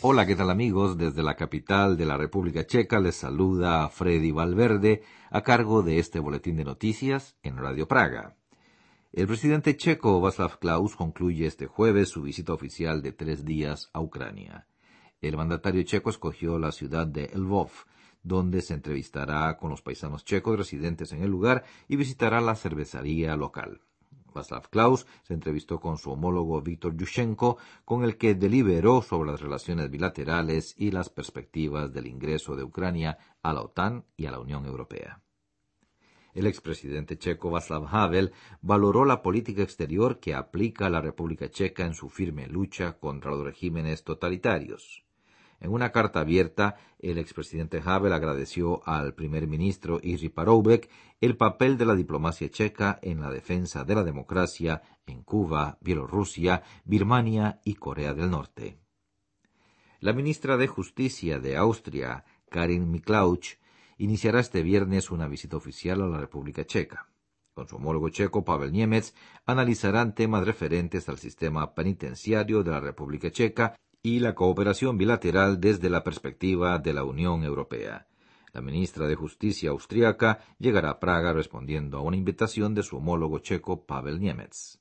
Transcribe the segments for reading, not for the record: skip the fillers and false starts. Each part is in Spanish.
Hola, ¿qué tal amigos? Desde la capital de la República Checa les saluda Freddy Valverde a cargo de este boletín de noticias en Radio Praga. El presidente checo Václav Klaus concluye este jueves su visita oficial de 3 días a Ucrania. El mandatario checo escogió la ciudad de Lvov, donde se entrevistará con los paisanos checos residentes en el lugar y visitará la cervecería local. Václav Klaus se entrevistó con su homólogo Víktor Yushchenko, con el que deliberó sobre las relaciones bilaterales y las perspectivas del ingreso de Ucrania a la OTAN y a la Unión Europea. El expresidente checo Václav Havel valoró la política exterior que aplica la República Checa en su firme lucha contra los regímenes totalitarios. En una carta abierta, el expresidente Havel agradeció al primer ministro Jiří Paroubek el papel de la diplomacia checa en la defensa de la democracia en Cuba, Bielorrusia, Birmania y Corea del Norte. La ministra de Justicia de Austria, Karin Miklauch, iniciará este viernes una visita oficial a la República Checa. Con su homólogo checo Pavel Němec analizarán temas referentes al sistema penitenciario de la República Checa y la cooperación bilateral desde la perspectiva de la Unión Europea. La ministra de Justicia austriaca llegará a Praga respondiendo a una invitación de su homólogo checo Pavel Němec.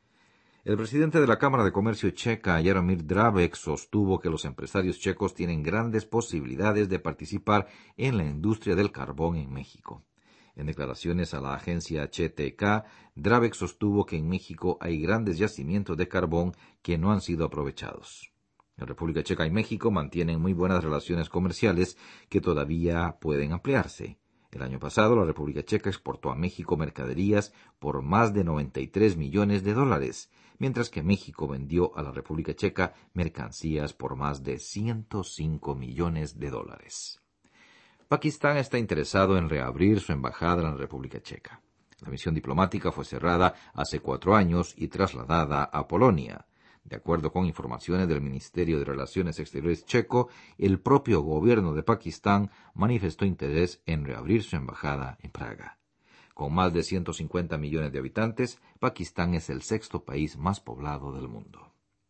El presidente de la Cámara de Comercio checa, Jaromír Drábek, sostuvo que los empresarios checos tienen grandes posibilidades de participar en la industria del carbón en México. En declaraciones a la agencia HTK, Drábek sostuvo que en México hay grandes yacimientos de carbón que no han sido aprovechados. La República Checa y México mantienen muy buenas relaciones comerciales que todavía pueden ampliarse. El año pasado, la República Checa exportó a México mercaderías por más de 93 millones de dólares, mientras que México vendió a la República Checa mercancías por más de 105 millones de dólares. Pakistán está interesado en reabrir su embajada en la República Checa. La misión diplomática fue cerrada hace 4 años y trasladada a Polonia. De acuerdo con informaciones del Ministerio de Relaciones Exteriores checo, el propio gobierno de Pakistán manifestó interés en reabrir su embajada en Praga. Con más de 150 millones de habitantes, Pakistán es el 6º país más poblado del mundo.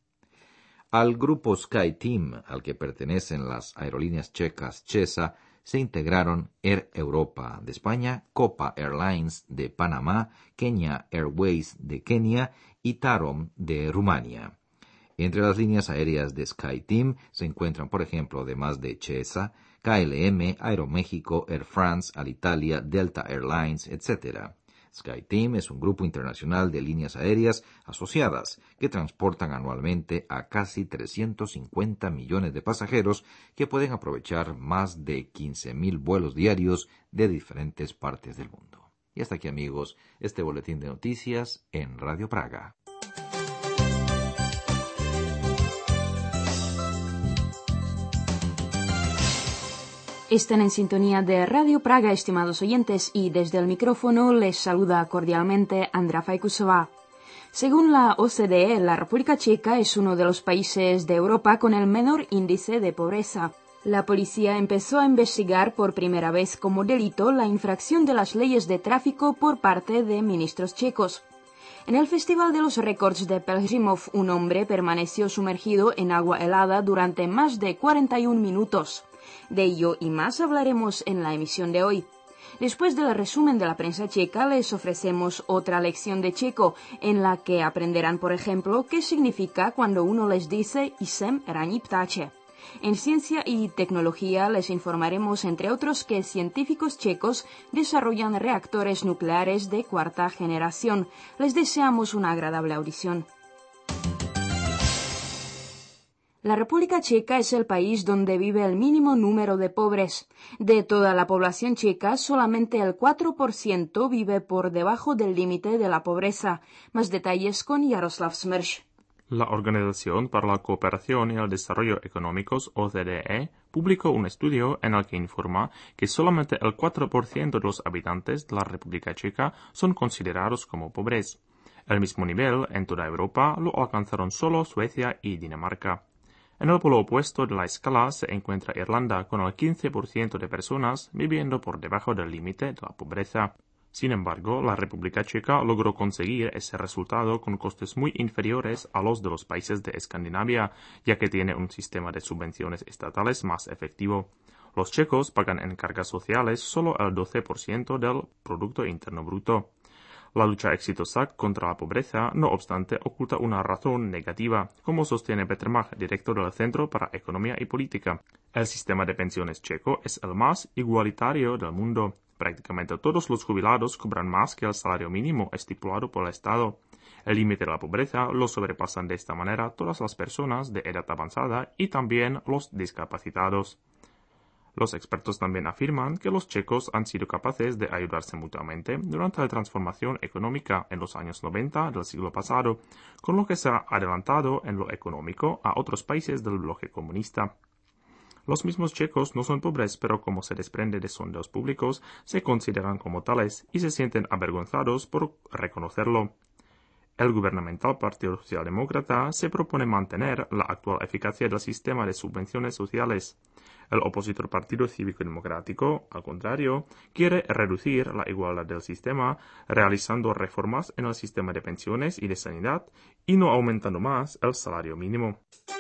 Al grupo SkyTeam, al que pertenecen las aerolíneas checas Chesa, se integraron Air Europa de España, Copa Airlines de Panamá, Kenya Airways de Kenia y Tarom de Rumania. Entre las líneas aéreas de SkyTeam se encuentran, por ejemplo, además de Chesa, KLM, Aeroméxico, Air France, Alitalia, Delta Airlines, etc. SkyTeam es un grupo internacional de líneas aéreas asociadas que transportan anualmente a casi 350 millones de pasajeros que pueden aprovechar más de 15.000 vuelos diarios de diferentes partes del mundo. Y hasta aquí, amigos, este boletín de noticias en Radio Praga. Están en sintonía de Radio Praga, estimados oyentes, y desde el micrófono les saluda cordialmente Andrea Fajkusova. Según la OCDE, la República Checa es uno de los países de Europa con el menor índice de pobreza. La policía empezó a investigar por primera vez como delito la infracción de las leyes de tráfico por parte de ministros checos. En el Festival de los Récords de Pelhřimov, un hombre permaneció sumergido en agua helada durante más de 41 minutos. De ello y más hablaremos en la emisión de hoy. Después del resumen de la prensa checa, les ofrecemos otra lección de checo, en la que aprenderán, por ejemplo, qué significa cuando uno les dice "Jsem ranní ptáče". En ciencia y tecnología les informaremos, entre otros, que científicos checos desarrollan reactores nucleares de 4ª generación. Les deseamos una agradable audición. La República Checa es el país donde vive el mínimo número de pobres. De toda la población checa, solamente el 4% vive por debajo del límite de la pobreza. Más detalles con Jaroslav Smrš. La Organización para la Cooperación y el Desarrollo Económicos, OCDE, publicó un estudio en el que informa que solamente el 4% de los habitantes de la República Checa son considerados como pobres. El mismo nivel en toda Europa lo alcanzaron solo Suecia y Dinamarca. En el polo opuesto de la escala se encuentra Irlanda, con el 15% de personas viviendo por debajo del límite de la pobreza. Sin embargo, la República Checa logró conseguir ese resultado con costes muy inferiores a los de los países de Escandinavia, ya que tiene un sistema de subvenciones estatales más efectivo. Los checos pagan en cargas sociales solo el 12% del Producto Interno Bruto. La lucha exitosa contra la pobreza, no obstante, oculta una razón negativa, como sostiene Petr Mach, director del Centro para Economía y Política. El sistema de pensiones checo es el más igualitario del mundo. Prácticamente todos los jubilados cobran más que el salario mínimo estipulado por el Estado. El límite de la pobreza lo sobrepasan de esta manera todas las personas de edad avanzada y también los discapacitados. Los expertos también afirman que los checos han sido capaces de ayudarse mutuamente durante la transformación económica en los años 90 del siglo pasado, con lo que se ha adelantado en lo económico a otros países del bloque comunista. Los mismos checos no son pobres, pero como se desprende de sondeos públicos, se consideran como tales y se sienten avergonzados por reconocerlo. El gubernamental Partido Socialdemócrata se propone mantener la actual eficacia del sistema de subvenciones sociales. El opositor Partido Cívico-Democrático, al contrario, quiere reducir la igualdad del sistema, realizando reformas en el sistema de pensiones y de sanidad y no aumentando más el salario mínimo.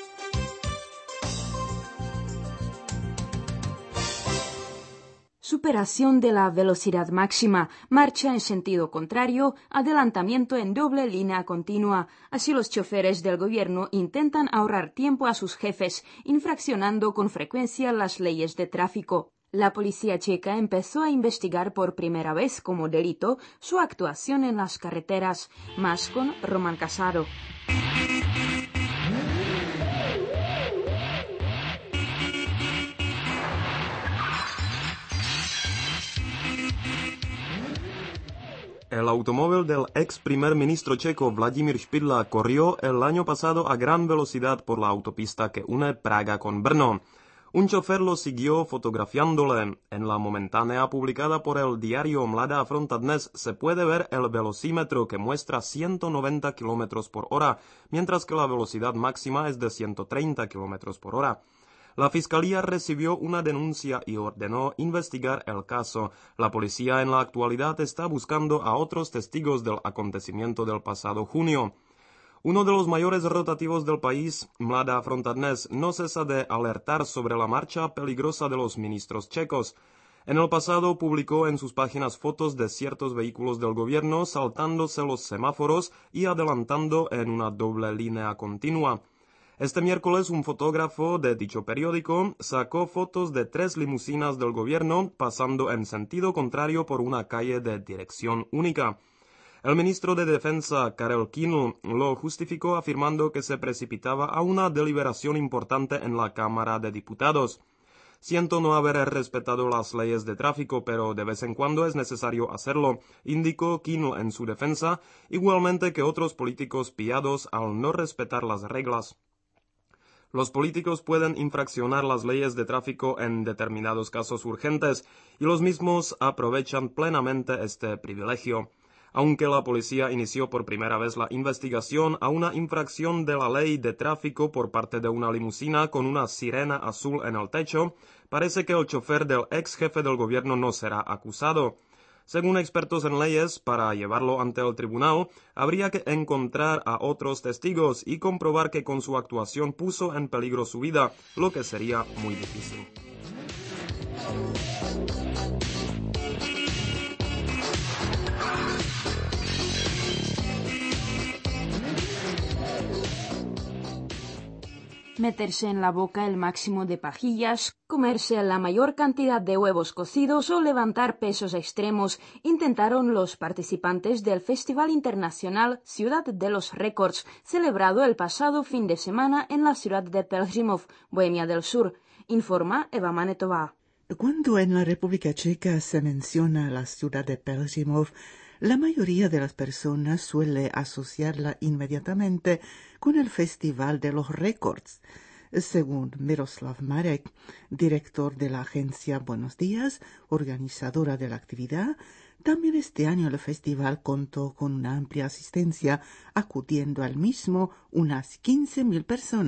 Superación de la velocidad máxima, marcha en sentido contrario, adelantamiento en doble línea continua. Así los choferes del gobierno intentan ahorrar tiempo a sus jefes, infraccionando con frecuencia las leyes de tráfico. La policía checa empezó a investigar por primera vez como delito su actuación en las carreteras, más con Roman Casado. El automóvil del ex primer ministro checo Vladimír Špidla corrió el año pasado a gran velocidad por la autopista que une Praga con Brno. Un chofer lo siguió fotografiándole. En la momentánea publicada por el diario Mladá Fronta Dnes se puede ver el velocímetro que muestra 190 km por hora, mientras que la velocidad máxima es de 130 km por hora. La fiscalía recibió una denuncia y ordenó investigar el caso. La policía en la actualidad está buscando a otros testigos del acontecimiento del pasado junio. Uno de los mayores rotativos del país, Mladá Fronta Dnes, no cesa de alertar sobre la marcha peligrosa de los ministros checos. En el pasado publicó en sus páginas fotos de ciertos vehículos del gobierno saltándose los semáforos y adelantando en una doble línea continua. Este miércoles un fotógrafo de dicho periódico sacó fotos de 3 limusinas del gobierno pasando en sentido contrario por una calle de dirección única. El ministro de Defensa, Karel Kín, lo justificó afirmando que se precipitaba a una deliberación importante en la Cámara de Diputados. Siento no haber respetado las leyes de tráfico, pero de vez en cuando es necesario hacerlo, indicó Kín en su defensa, igualmente que otros políticos pillados al no respetar las reglas. Los políticos pueden infraccionar las leyes de tráfico en determinados casos urgentes y los mismos aprovechan plenamente este privilegio. Aunque la policía inició por primera vez la investigación a una infracción de la ley de tráfico por parte de una limusina con una sirena azul en el techo, parece que el chofer del ex jefe del gobierno no será acusado. Según expertos en leyes, para llevarlo ante el tribunal, habría que encontrar a otros testigos y comprobar que con su actuación puso en peligro su vida, lo que sería muy difícil. Meterse en la boca el máximo de pajillas, comerse la mayor cantidad de huevos cocidos o levantar pesos extremos intentaron los participantes del Festival Internacional Ciudad de los Récords, celebrado el pasado fin de semana en la ciudad de Pelhřimov, Bohemia del Sur, informa Eva Manetová. Cuando en la República Checa se menciona la ciudad de Pelhřimov, la mayoría de las personas suele asociarla inmediatamente con el Festival de los Récords. Según Miroslav Marek, director de la agencia Buenos Días, organizadora de la actividad, también este año el festival contó con una amplia asistencia, acudiendo al mismo unas 15.000 personas.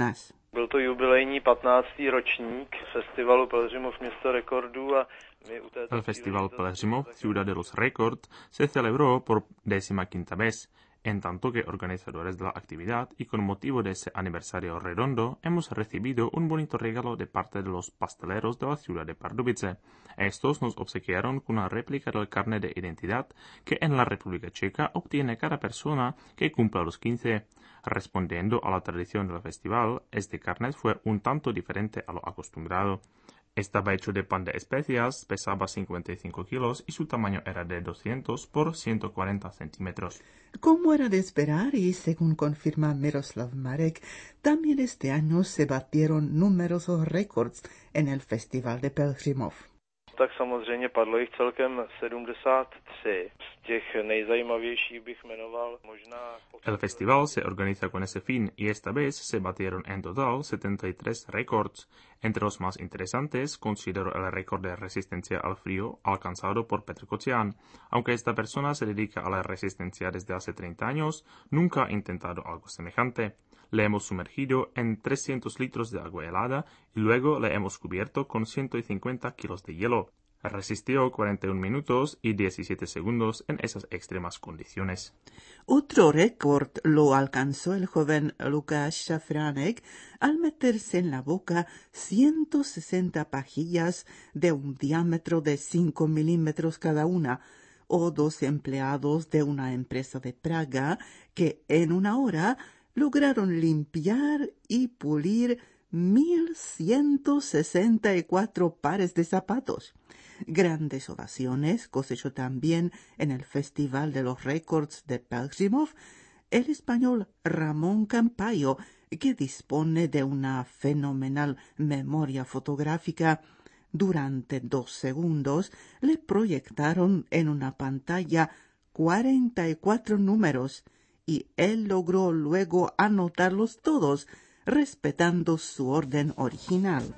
Byl to jubilejní 15. ročník festivalu Pelhřimov Město rekordů a El Festival Pelhřimov Ciudad de los Records se celebró por 15ª vez, en tanto que organizadores de la actividad y con motivo de ese aniversario redondo hemos recibido un bonito regalo de parte de los pasteleros de la ciudad de Pardubice. Estos nos obsequiaron con una réplica del carnet de identidad que en la República Checa obtiene cada persona que cumpla los 15. Respondiendo a la tradición del festival, este carnet fue un tanto diferente a lo acostumbrado. Estaba hecho de pan de especias, pesaba 55 kilos y su tamaño era de 200 por 140 centímetros. Como era de esperar y según confirma Miroslav Marek, también este año se batieron numerosos récords en el Festival de Pelhřimov. Tak samozřejmě padlo jich celkem 73. Z těch nejzajímavějších bych jmenoval možná... El festival se organiza con ese fin y esta vez se batieron en total 73 récords. Entre los más interesantes considero el récord de resistencia al frío alcanzado por Petr Kocian. Aunque esta persona se dedica a la resistencia desde hace 30 años, nunca ha intentado algo semejante. Le hemos sumergido en 300 litros de agua helada y luego le hemos cubierto con 150 kilos de hielo. Resistió 41 minutos y 17 segundos en esas extremas condiciones. Otro récord lo alcanzó el joven Lukáš Šafránek al meterse en la boca 160 pajillas de un diámetro de 5 milímetros cada una, o 2 empleados de una empresa de Praga que en una hora lograron limpiar y pulir 1.164 pares de zapatos. Grandes ovaciones cosechó también en el Festival de los Récords de Pelhřimov el español Ramón Campayo, que dispone de una fenomenal memoria fotográfica. Durante 2 segundos le proyectaron en una pantalla 44 números y él logró luego anotarlos todos, respetando su orden original.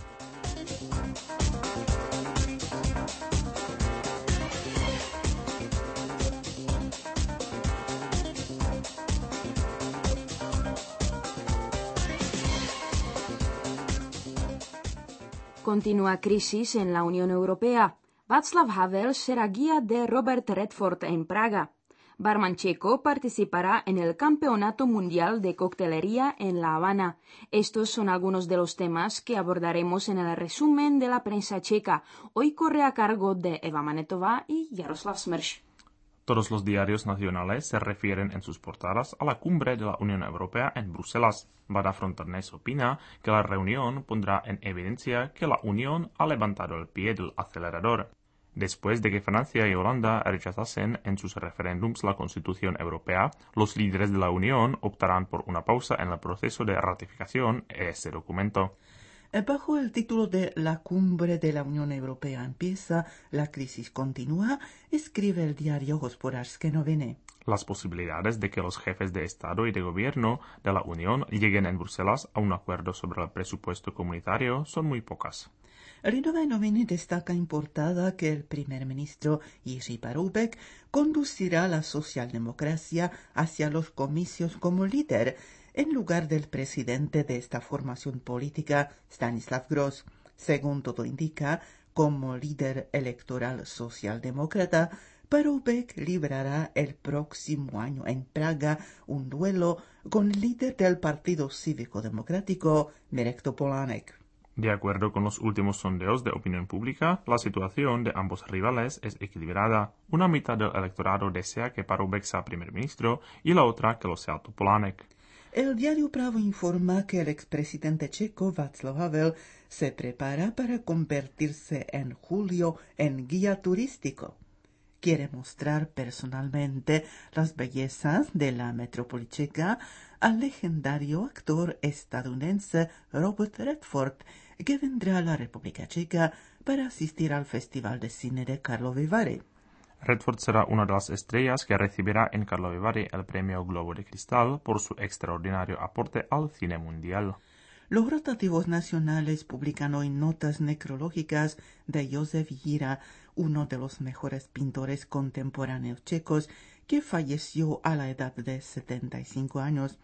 Continúa crisis en la Unión Europea. Václav Havel será guía de Robert Redford en Praga. Barman checo participará en el Campeonato Mundial de Coctelería en La Habana. Estos son algunos de los temas que abordaremos en el resumen de la prensa checa. Hoy corre a cargo de Eva Manetová y Jaroslav Smrš. Todos los diarios nacionales se refieren en sus portadas a la cumbre de la Unión Europea en Bruselas. Vada Fronternes opina que la reunión pondrá en evidencia que la Unión ha levantado el pie del acelerador. Después de que Francia y Holanda rechazasen en sus referéndums la Constitución Europea, los líderes de la Unión optarán por una pausa en el proceso de ratificación de este documento. Bajo el título de La cumbre de la Unión Europea empieza, la crisis continúa, escribe el diario Hospodářské noviny. Las posibilidades de que los jefes de Estado y de Gobierno de la Unión lleguen en Bruselas a un acuerdo sobre el presupuesto comunitario son muy pocas. Lidové noviny destaca en portada que el primer ministro Jiří Paroubek conducirá la socialdemocracia hacia los comicios como líder, en lugar del presidente de esta formación política, Stanislav Gross. Según todo indica, como líder electoral socialdemócrata, Paroubek librará el próximo año en Praga un duelo con el líder del Partido Cívico Democrático, Mirek Topolánek. De acuerdo con los últimos sondeos de opinión pública, la situación de ambos rivales es equilibrada. Una mitad del electorado desea que Paroubek sea primer ministro y la otra que lo sea Topolánek. El diario Pravo informa que el expresidente checo Václav Havel se prepara para convertirse en julio en guía turístico. Quiere mostrar personalmente las bellezas de la metrópoli checa al legendario actor estadounidense Robert Redford, que vendrá a la República Checa para asistir al Festival de Cine de Karlovy Vary. Redford será una de las estrellas que recibirá en Karlovy Vary el premio Globo de Cristal por su extraordinario aporte al cine mundial. Los rotativos nacionales publican hoy notas necrológicas de Josef Jíra, uno de los mejores pintores contemporáneos checos, que falleció a la edad de 75 años.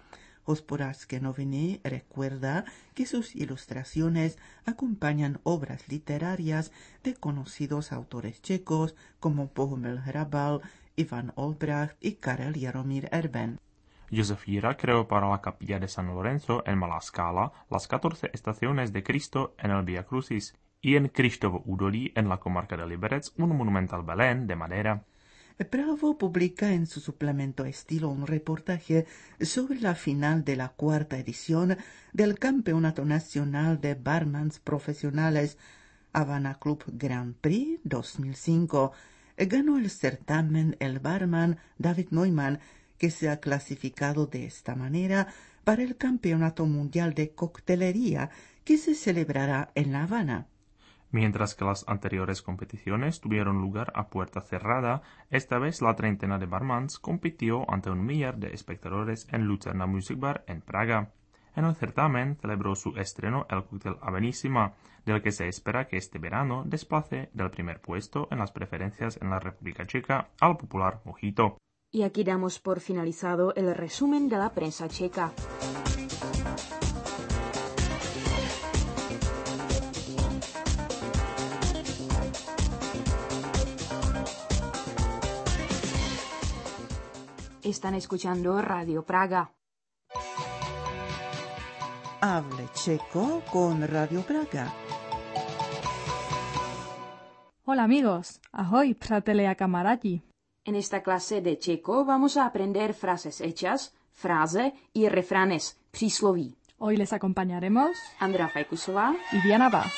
Hospodářské noviny recuerda que sus ilustraciones acompañan obras literarias de conocidos autores checos como Bohumil Hrabal, Ivan Olbracht y Karel Jaromír Erben. Josef Gira creó para la capilla de San Lorenzo en Malá Scala las 14 estaciones de Cristo en el Via Crucis y en Krištovo údolí en la comarca de Liberec un monumental Belén de madera. Bravo publica en su suplemento Estilo un reportaje sobre la final de la 4ª edición del Campeonato Nacional de Barmans Profesionales Havana Club Grand Prix 2005. Ganó el certamen el barman David Neumann, que se ha clasificado de esta manera para el Campeonato Mundial de Coctelería que se celebrará en La Habana. Mientras que las anteriores competiciones tuvieron lugar a puerta cerrada, esta vez la treintena de barmans compitió ante 1 millar de espectadores en Lucerna Music Bar en Praga. En el certamen celebró su estreno el cóctel Habanissima, del que se espera que este verano desplace del primer puesto en las preferencias en la República Checa al popular Mojito. Y aquí damos por finalizado el resumen de la prensa checa. Están escuchando Radio Praga. Hable checo con Radio Praga. Hola amigos, ahoj přátelé a kamarádi. En esta clase de checo vamos a aprender frases hechas, frase y refranes, přísloví. Hoy les acompañaremos Andrea Fajkusová y Diana Vaz.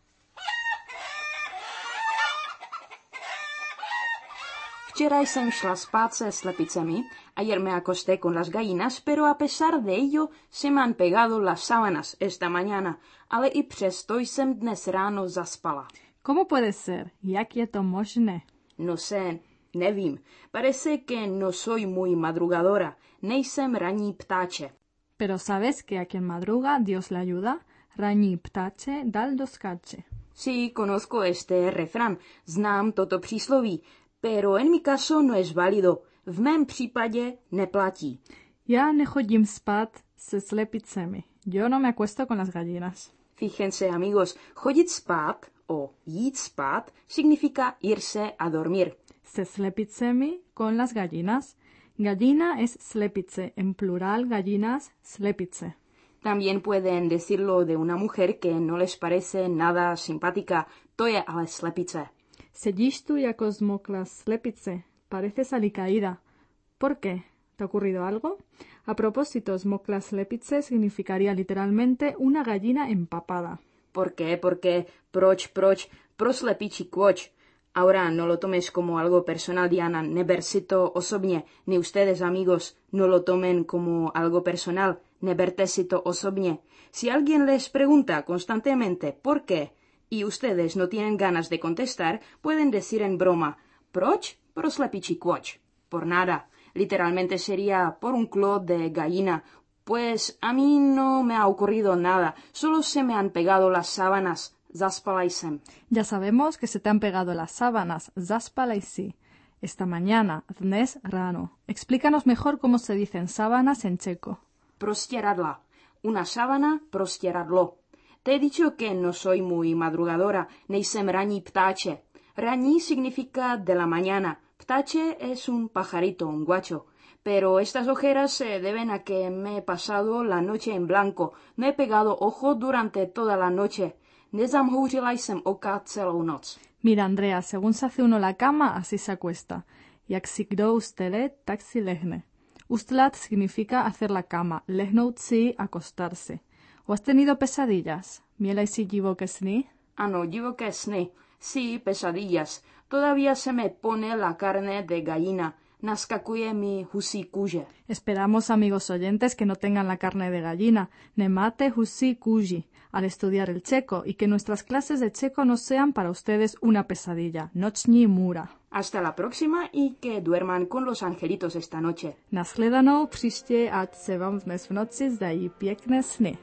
Včera jsem šla spát se slepicemi, ayer me acosté con las gallinas, pero a pesar de ello se me han pegado las sábanas esta mañana, ale i přesto jsem dnes ráno zaspala. ¿Cómo puede ser? Jak je to možné? No sé, nevím, parece que no soy muy madrugadora, nejsem ranní ptáče. Pero ¿sabes que a quien madruga Dios le ayuda? Ranní ptáče dal doskáče. Sí, conozco este refrán, znám toto přísloví, pero en mi caso no es válido. V mém případě neplatí. Já nechodím spát se slepicemi. Yo no me acuesto con las gallinas. Fíjense, amigos, chodit spát o jít spát significa irse a dormir. Se slepicemi con las gallinas. Gallina es slepice, en plural gallinas slepice. También pueden decirlo de una mujer que no les parece nada simpática, to je ale slepice. Sedíš tu jako zmokla slepice. Pareces alicaída. ¿Por qué? ¿Te ha ocurrido algo? A propósito, zmokla slepice significaría literalmente una gallina empapada. ¿Por qué? Porque proč, proslepiči kvoč. Ahora no lo tomes como algo personal, Diana, neber si to osobně, ni ustedes, amigos, no lo tomen como algo personal, neberte si to osobně. Si alguien les pregunta constantemente ¿por qué? Y ustedes no tienen ganas de contestar, pueden decir en broma proč, proslepiči kvoč. Por nada. Literalmente sería por un clot de gallina. Pues a mí no me ha ocurrido nada, solo se me han pegado las sábanas. Zaspala jsem. Ya sabemos que se te han pegado las sábanas. Zaspala sí. Esta mañana, dnes ráno. Explícanos mejor cómo se dicen sábanas en checo. Prostěradla. Una sábana, prostěradlo. Te he dicho que no soy muy madrugadora, nejsem ranní ptáče. Ranní significa de la mañana. Ptáče es un pajarito, un guacho. Pero estas ojeras se deben a que me he pasado la noche en blanco. No he pegado ojo durante toda la noche. Nezamhouřila jsem oka celou noc. Mira, Andrea, según se hace uno la cama, así se acuesta. Jak si kdo ustele, tak si lehne. Ustlat significa hacer la cama, lehnout si acostarse. ¿O has tenido pesadillas? Měla jsi divoké sny? Ano, divoké sny. Sí, pesadillas. Todavía se me pone la carne de gallina. Naskakuje mi husí kůže. Esperamos, amigos oyentes, que no tengan la carne de gallina. Nemate husí kůži al estudiar el checo y que nuestras clases de checo no sean para ustedes una pesadilla. Noční můra. Hasta la próxima y que duerman con los angelitos esta noche. Nashledanou příště, ať se vám dnes v noci zdají pěkné sny.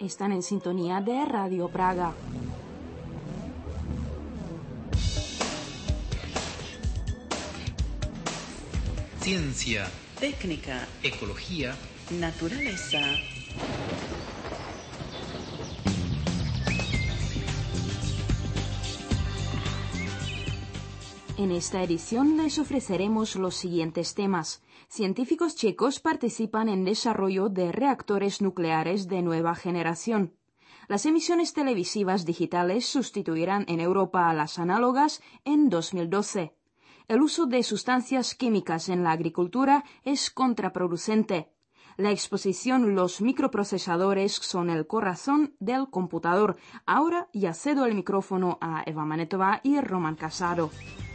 Están en sintonía de Radio Praga. Ciencia, técnica, ecología, naturaleza. En esta edición les ofreceremos los siguientes temas. Científicos checos participan en desarrollo de reactores nucleares de nueva generación. Las emisiones televisivas digitales sustituirán en Europa a las análogas en 2012. El uso de sustancias químicas en la agricultura es contraproducente. La exposición Los microprocesadores son el corazón del computador. Ahora ya cedo el micrófono a Eva Manetová y Roman Casado.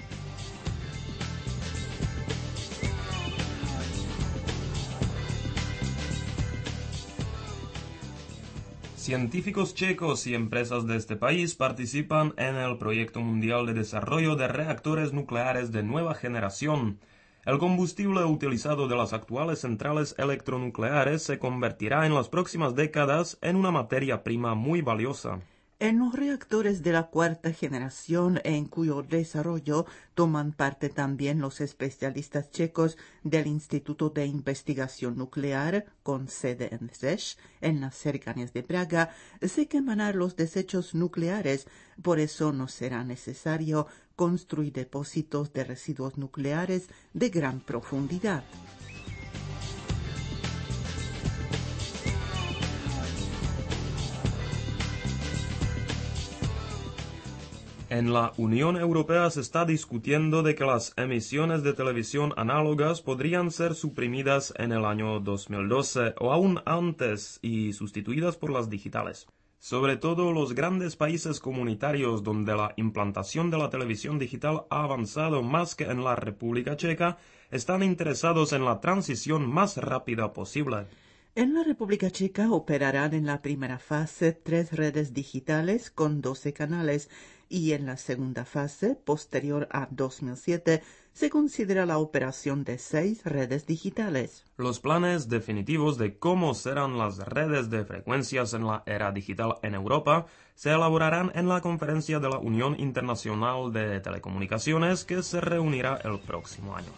Científicos checos y empresas de este país participan en el Proyecto Mundial de Desarrollo de Reactores Nucleares de Nueva Generación. El combustible utilizado de las actuales centrales electronucleares se convertirá en las próximas décadas en una materia prima muy valiosa. En los reactores de la cuarta generación, en cuyo desarrollo toman parte también los especialistas checos del Instituto de Investigación Nuclear, con sede en Rzeszów, en las cercanías de Praga, se quemarán los desechos nucleares. Por eso no será necesario construir depósitos de residuos nucleares de gran profundidad. En la Unión Europea se está discutiendo de que las emisiones de televisión análogas podrían ser suprimidas en el año 2012 o aún antes y sustituidas por las digitales. Sobre todo los grandes países comunitarios donde la implantación de la televisión digital ha avanzado más que en la República Checa, están interesados en la transición más rápida posible. En la República Checa operarán en la primera fase 3 redes digitales con 12 canales y en la segunda fase, posterior a 2007, se considera la operación de 6 redes digitales. Los planes definitivos de cómo serán las redes de frecuencias en la era digital en Europa se elaborarán en la conferencia de la Unión Internacional de Telecomunicaciones que se reunirá el próximo año.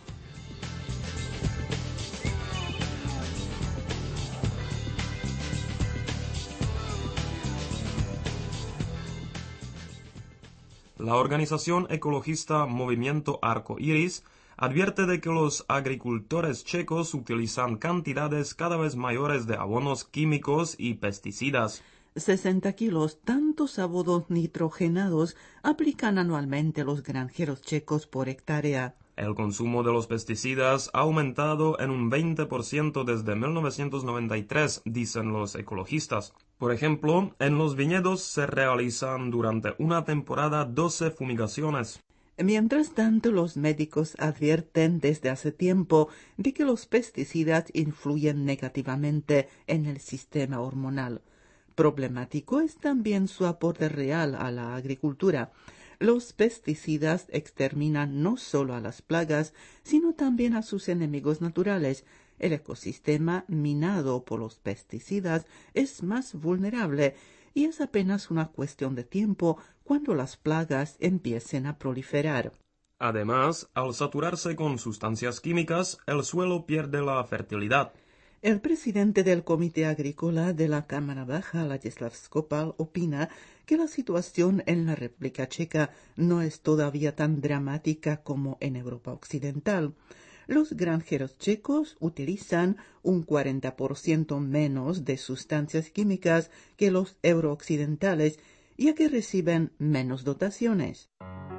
La organización ecologista Movimiento Arco Iris advierte de que los agricultores checos utilizan cantidades cada vez mayores de abonos químicos y pesticidas. 60 kilos, tantos abonos nitrogenados, aplican anualmente los granjeros checos por hectárea. El consumo de los pesticidas ha aumentado en un 20% desde 1993, dicen los ecologistas. Por ejemplo, en los viñedos se realizan durante una temporada 12 fumigaciones. Mientras tanto, los médicos advierten desde hace tiempo de que los pesticidas influyen negativamente en el sistema hormonal. Problemático es también su aporte real a la agricultura. Los pesticidas exterminan no solo a las plagas, sino también a sus enemigos naturales. El ecosistema minado por los pesticidas es más vulnerable y es apenas una cuestión de tiempo cuando las plagas empiecen a proliferar. Además, al saturarse con sustancias químicas, el suelo pierde la fertilidad. El presidente del Comité Agrícola de la Cámara Baja, Ladislav Skopal, opina que la situación en la República Checa no es todavía tan dramática como en Europa Occidental. Los granjeros checos utilizan un 40% menos de sustancias químicas que los eurooccidentales, ya que reciben menos dotaciones.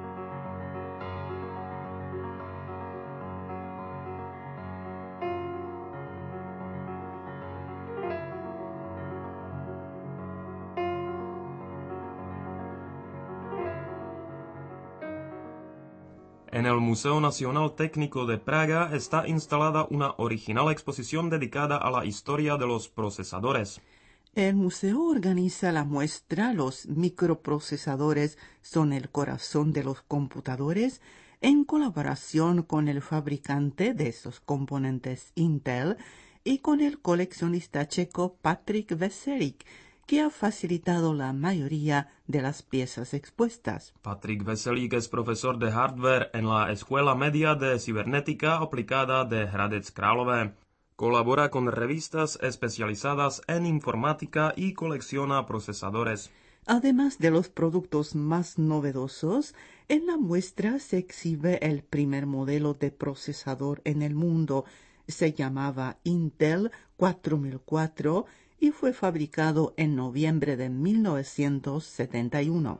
En el Museo Nacional Técnico de Praga está instalada una original exposición dedicada a la historia de los procesadores. El museo organiza la muestra Los microprocesadores son el corazón de los computadores en colaboración con el fabricante de esos componentes Intel y con el coleccionista checo Patrik Veselik, que ha facilitado la mayoría de las piezas expuestas. Patrick Veselík es profesor de hardware en la Escuela Media de Cibernética Aplicada de Hradec Králové. Colabora con revistas especializadas en informática y colecciona procesadores. Además de los productos más novedosos, en la muestra se exhibe el primer modelo de procesador en el mundo. Se llamaba Intel 4004 y fue fabricado en noviembre de 1971.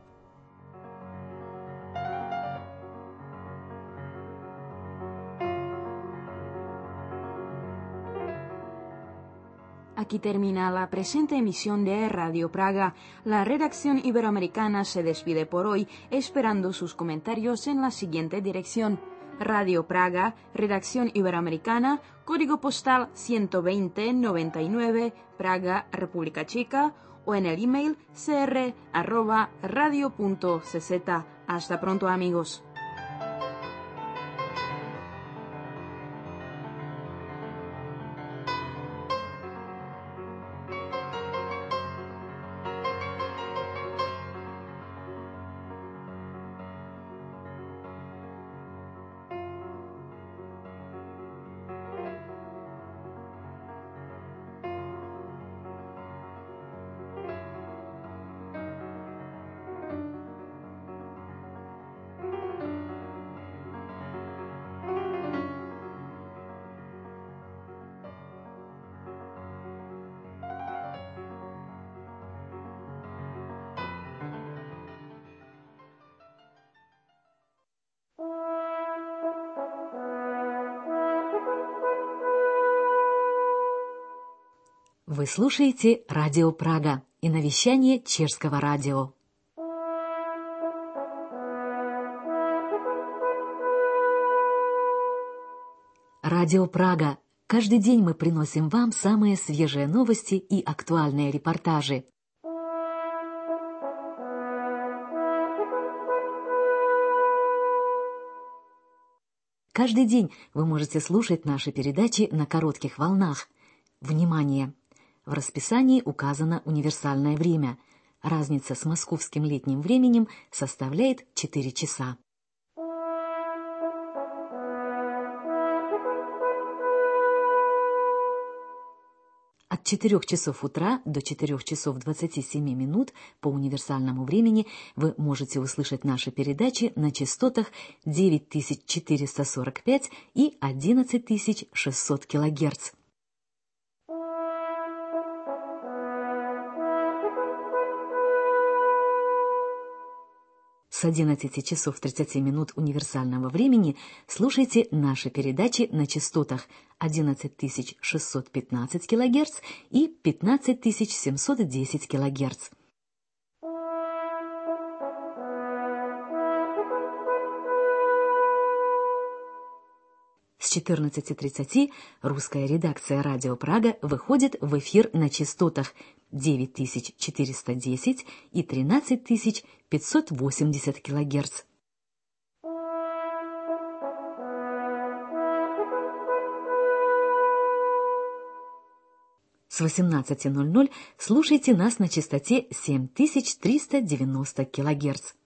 Aquí termina la presente emisión de Radio Praga. La redacción iberoamericana se despide por hoy, esperando sus comentarios en la siguiente dirección: Radio Praga, redacción iberoamericana, código postal 12099, Praga, República Checa, o en el email cr@radio.cz. Hasta pronto, amigos. Вы слушаете Радио Прага и на вещание Чешского радио. Радио Прага. Каждый день мы приносим вам самые свежие новости и актуальные репортажи. Каждый день вы можете слушать наши передачи на коротких волнах. Внимание! В расписании указано универсальное время. Разница с московским летним временем составляет 4 часа. От 4 часов утра до 4 часов 27 минут по универсальному времени вы можете услышать наши передачи на частотах 9445 и 11600 кГц. С 11 часов 30 минут универсального времени слушайте наши передачи на частотах 11615 кГц и 15710 кГц. С 14:30 русская редакция Радио Прага выходит в эфир на частотах 9410 и 13580 кГц. С 18:00 слушайте нас на частоте 7390 кГц.